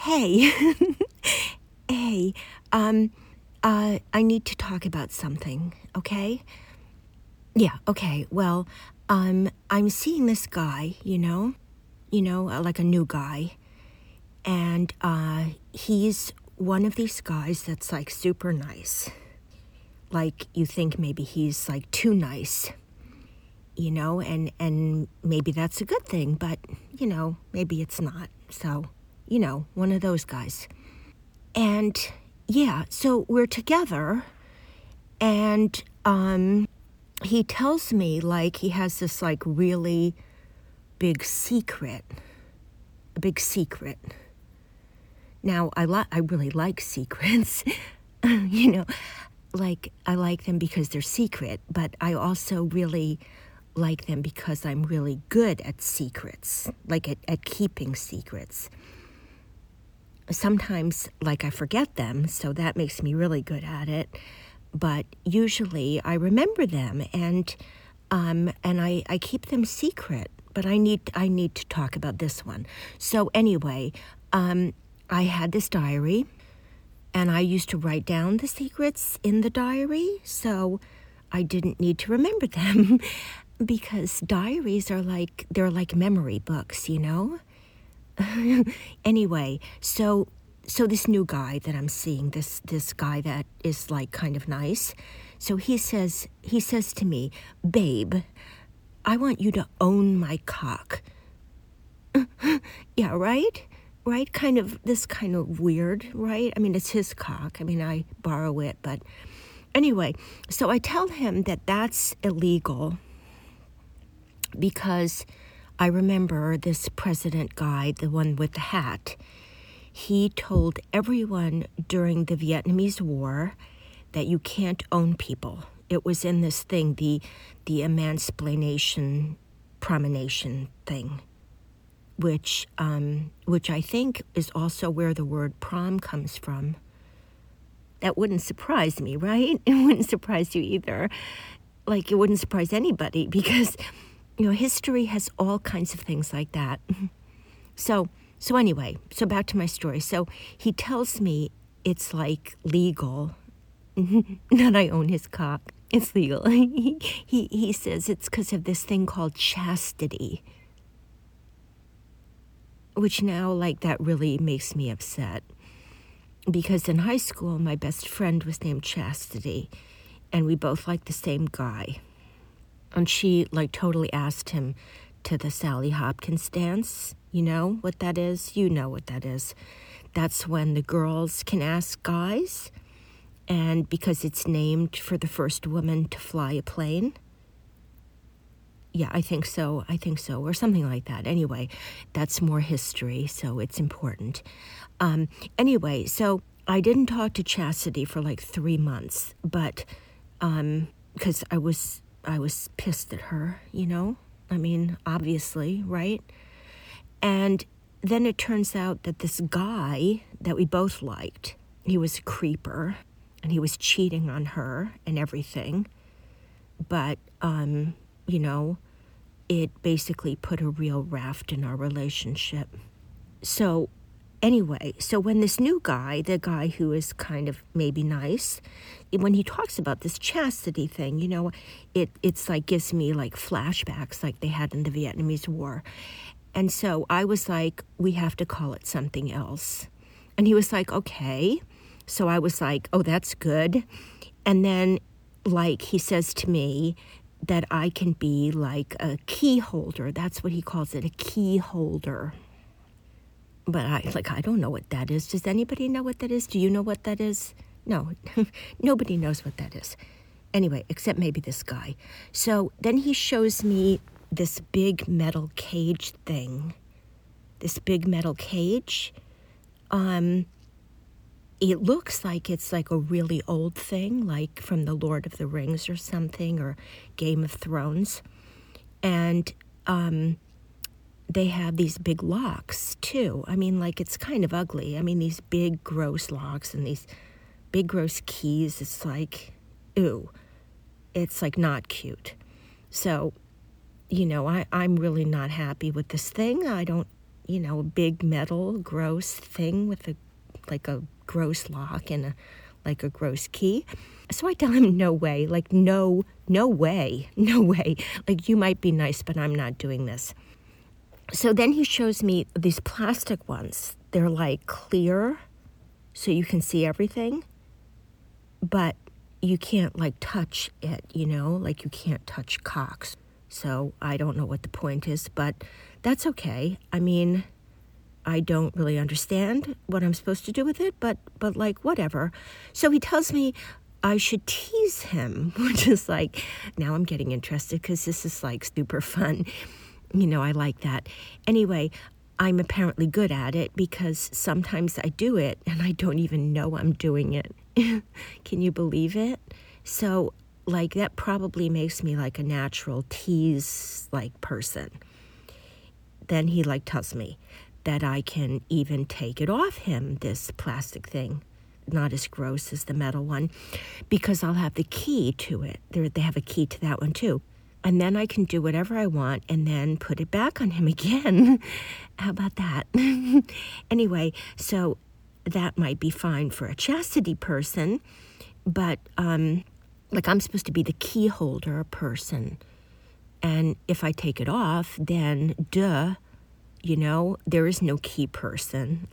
Hey, hey, I need to talk about something, okay? Yeah, okay. Well, I'm seeing this guy, like a new guy, and he's one of these guys that's like super nice. Like you think maybe he's like too nice, and maybe that's a good thing, but maybe it's not. So, one of those guys. And yeah, so we're together, and he tells me like he has this like really big secret, a big secret. Now I really like secrets, like I like them because they're secret, but I also really like them because I'm really good at secrets, like at keeping secrets. Sometimes, like, I forget them, so that makes me really good at it. But usually I remember them, and I keep them secret. But I need to talk about this one. So anyway, I had this diary, and I used to write down the secrets in the diary, so I didn't need to remember them because diaries are they're like memory books, Anyway, so this new guy that I'm seeing, this guy that is like kind of nice, so he says to me, "Babe, I want you to own my cock." Yeah, right? Right? Kind of weird, right? I mean, it's his cock. I mean, I borrow it, but anyway, so I tell him that that's illegal because I remember this president guy, the one with the hat. He told everyone during the Vietnamese War that you can't own people. It was in this thing, the emancipation promenation thing, which I think is also where the word prom comes from. That wouldn't surprise me, right? It wouldn't surprise you either. Like, it wouldn't surprise anybody because history has all kinds of things like that. So anyway, so back to my story. So he tells me it's like legal that I own his cock. It's legal. He says it's because of this thing called chastity, which now like that really makes me upset because in high school my best friend was named Chastity, and we both liked the same guy. And she like totally asked him to the Sally Hopkins dance. You know what that is? You know what that is. That's when the girls can ask guys, and because it's named for the first woman to fly a plane. Yeah, I think so, or something like that. Anyway, that's more history, so it's important. Anyway, so I didn't talk to Chastity for like 3 months, but because I was pissed at her, I mean, obviously, right? And then it turns out that this guy that we both liked, he was a creeper, and he was cheating on her and everything. But, it basically put a real raft in our relationship. So anyway, so when this new guy, the guy who is kind of maybe nice, when he talks about this chastity thing, it's like gives me like flashbacks like they had in the Vietnamese War. And so I was like, we have to call it something else. And he was like, okay. So I was like, oh, that's good. And then like he says to me that I can be like a key holder. That's what he calls it, a key holder. But I don't know what that is. Does anybody know what that is? Do you know what that is? No, nobody knows what that is. Anyway, except maybe this guy. So then he shows me this big metal cage thing. This big metal cage. It looks like it's like a really old thing, like from the Lord of the Rings or something, or Game of Thrones. And they have these big locks, too. I mean, like, it's kind of ugly. I mean, these big, gross locks and these big, gross keys. It's like, ew. It's, like, not cute. So, I'm really not happy with this thing. I don't a big metal gross thing with a gross lock and a gross key. So I tell him, no way, no way, no way. You might be nice, but I'm not doing this. So then he shows me these plastic ones. They're clear, so you can see everything, but you can't touch it, you can't touch cocks. So I don't know what the point is, but that's okay. I mean, I don't really understand what I'm supposed to do with it, but whatever. So he tells me I should tease him, which is now I'm getting interested because this is super fun. I like that. Anyway, I'm apparently good at it because sometimes I do it and I don't even know I'm doing it. Can you believe it? So that probably makes me a natural tease person. Then he tells me that I can even take it off him, this plastic thing. Not as gross as the metal one, because I'll have the key to it. They have a key to that one too. And then I can do whatever I want and then put it back on him again. How about that? Anyway, so that might be fine for a chastity person, but I'm supposed to be the key holder person. And if I take it off, then there is no key person.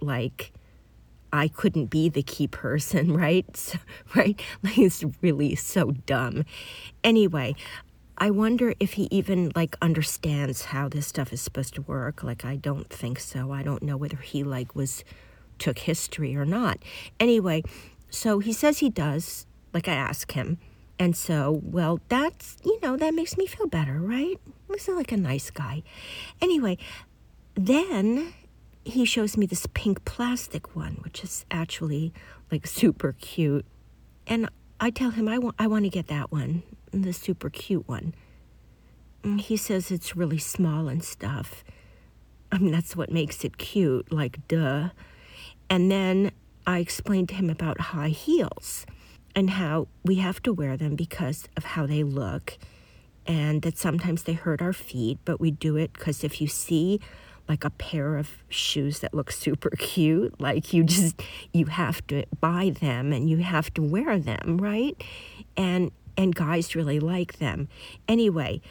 I couldn't be the key person, right? So, right? It's really so dumb. Anyway, I wonder if he even understands how this stuff is supposed to work. I don't think so. I don't know whether he took history or not. Anyway, so he says he does, I ask him. And so, well, that's, that makes me feel better, right? He's a nice guy. Anyway, then he shows me this pink plastic one, which is actually super cute. And I tell him I want to get that one, the super cute one. And he says it's really small and stuff. I mean, that's what makes it cute, duh. And then I explained to him about high heels and how we have to wear them because of how they look, and that sometimes they hurt our feet, but we do it because if you see a pair of shoes that look super cute, you have to buy them and you have to wear them, right? And guys really like them. Anyway,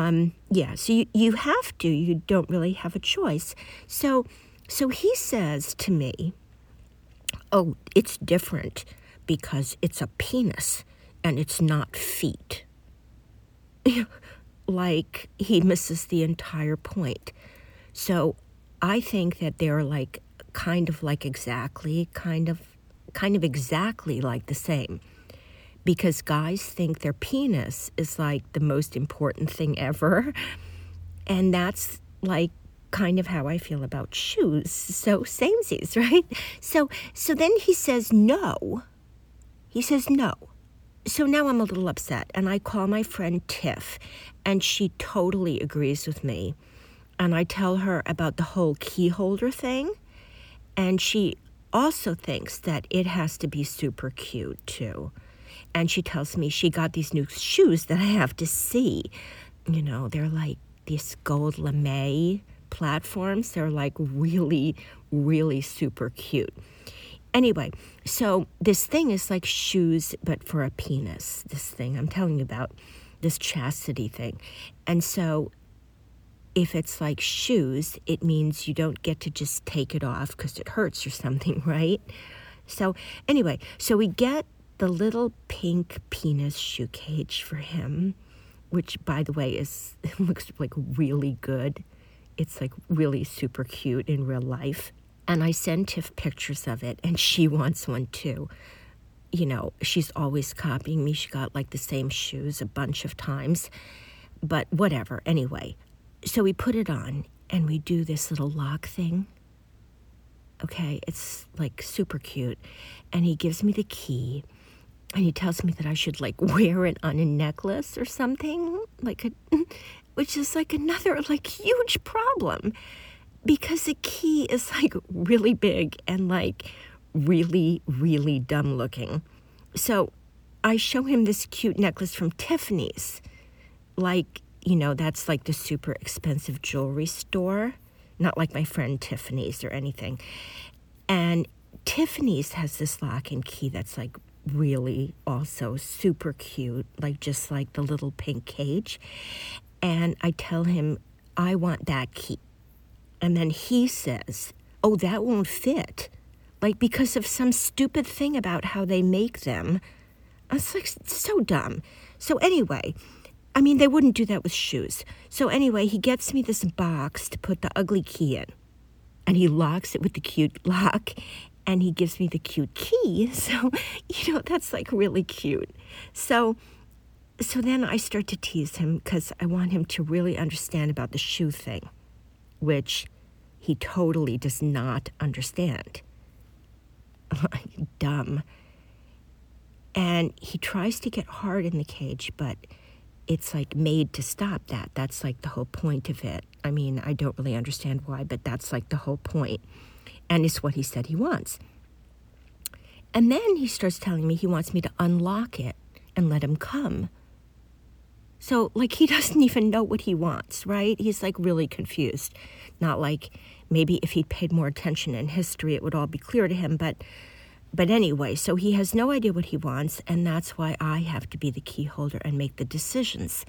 so you have to, you don't really have a choice. So he says to me, oh, it's different because it's a penis and it's not feet. He misses the entire point. So I think that they're kind of exactly the same. Because guys think their penis is the most important thing ever. And that's kind of how I feel about shoes. So samesies, right? So then he says no. He says no. So now I'm a little upset. And I call my friend Tiff. And she totally agrees with me. And I tell her about the whole key holder thing. And she also thinks that it has to be super cute, too. And she tells me she got these new shoes that I have to see. They're these gold lame platforms. They're really, really super cute. Anyway, so this thing is shoes, but for a penis. This thing I'm telling you about, this chastity thing. And so if it's shoes, it means you don't get to just take it off because it hurts or something, right? So anyway, so we get the little pink penis shoe cage for him, which, by the way, looks really good. It's really super cute in real life. And I send Tiff pictures of it, and she wants one too. She's always copying me. She got the same shoes a bunch of times, but whatever. Anyway. So we put it on, and we do this little lock thing. Okay, it's super cute. And he gives me the key, and he tells me that I should wear it on a necklace or something, which is another huge problem, because the key is really big and really, really dumb looking. So I show him this cute necklace from Tiffany's, that's the super expensive jewelry store. not like my friend Tiffany's or anything. And Tiffany's has this lock and key that's like really also super cute, like just like the little pink cage. And I tell him, I want that key. And then he says, oh, that won't fit. Like because of some stupid thing about how they make them. I was like, so dumb. So anyway, I mean, they wouldn't do that with shoes. So anyway, he gets me this box to put the ugly key in. And he locks it with the cute lock. And he gives me the cute key. So, that's like really cute. So then I start to tease him because I want him to really understand about the shoe thing, which he totally does not understand. Dumb. And he tries to get hard in the cage, but it's like made to stop that. That's like the whole point of it. I mean, I don't really understand why, but that's like the whole point. And it's what he said he wants. And then he starts telling me he wants me to unlock it and let him come. So, like, he doesn't even know what he wants, right? He's, like, really confused. Not like maybe if he'd paid more attention in history, it would all be clear to him. But anyway, so he has no idea what he wants, and that's why I have to be the key holder and make the decisions.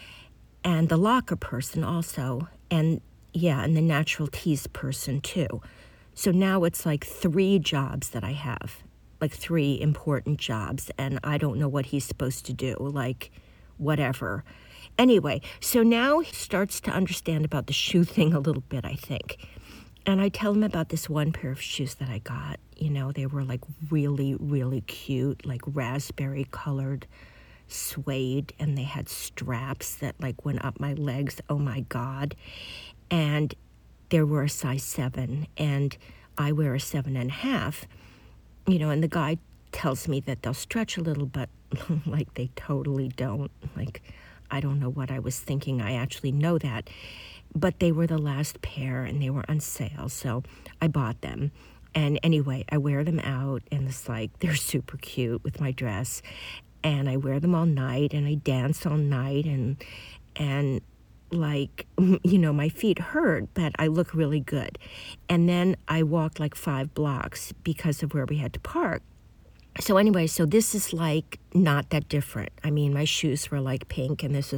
And the locker person also, and the natural tease person, too. So now it's like 3 jobs that I have, like 3 important jobs, and I don't know what he's supposed to do, like whatever. Anyway, so now he starts to understand about the shoe thing a little bit, I think. And I tell him about this one pair of shoes that I got. They were like really, really cute, like raspberry colored suede, and they had straps that like went up my legs. Oh my God. And they were a size 7, and I wear a 7.5, and the guy tells me that they'll stretch a little, but like they totally don't. Like, I don't know what I was thinking. I actually know that. But they were the last pair, and they were on sale, so I bought them. And anyway, I wear them out, and it's like, they're super cute with my dress. And I wear them all night, and I dance all night, and like, my feet hurt, but I look really good. And then I walked like 5 blocks because of where we had to park. So anyway, so this is like not that different. I mean, my shoes were like pink, and this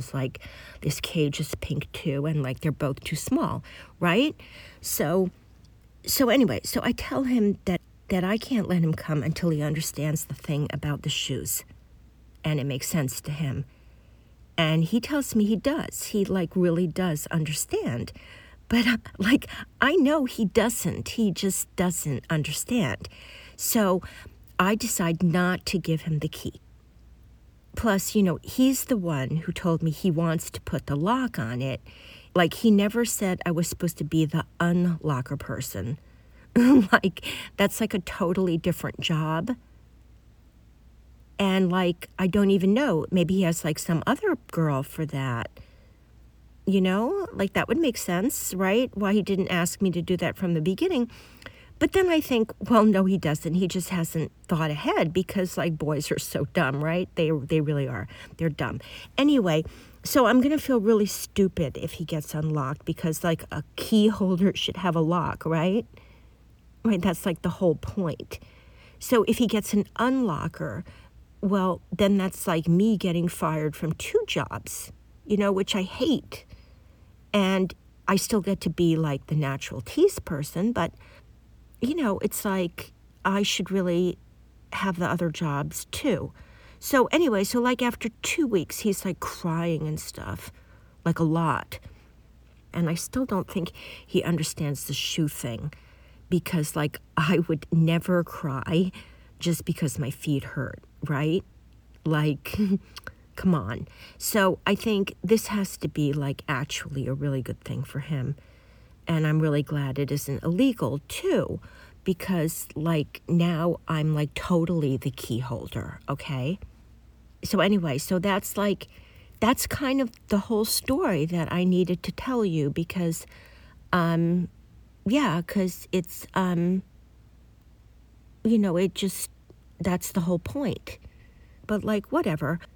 cage is pink too, and like they're both too small, right? So anyway, so I tell him that I can't let him come until he understands the thing about the shoes, and it makes sense to him. And he tells me he does. He like really does understand. But like, I know he doesn't. He just doesn't understand. So I decide not to give him the key. Plus, he's the one who told me he wants to put the lock on it. Like, he never said I was supposed to be the unlocker person. Like, that's like a totally different job. And like, I don't even know. Maybe he has like some other girl for that. Like that would make sense, right? Why he didn't ask me to do that from the beginning. But then I think, well, no, he doesn't. He just hasn't thought ahead because like boys are so dumb, right? They really are. They're dumb. Anyway, so I'm going to feel really stupid if he gets unlocked because like a key holder should have a lock, right? Right, that's like the whole point. So if he gets an unlocker, well, then that's like me getting fired from 2 jobs, which I hate. And I still get to be like the natural tease person, but, it's like I should really have the other jobs too. So anyway, so like after 2 weeks, he's like crying and stuff, like a lot. And I still don't think he understands the shoe thing because like I would never cry just because my feet hurt, right? Like, come on. So I think this has to be like actually a really good thing for him. And I'm really glad it isn't illegal too, because like now I'm like totally the key holder, okay? So anyway, so that's kind of the whole story that I needed to tell you because, because it's, it just, that's the whole point. But like, whatever.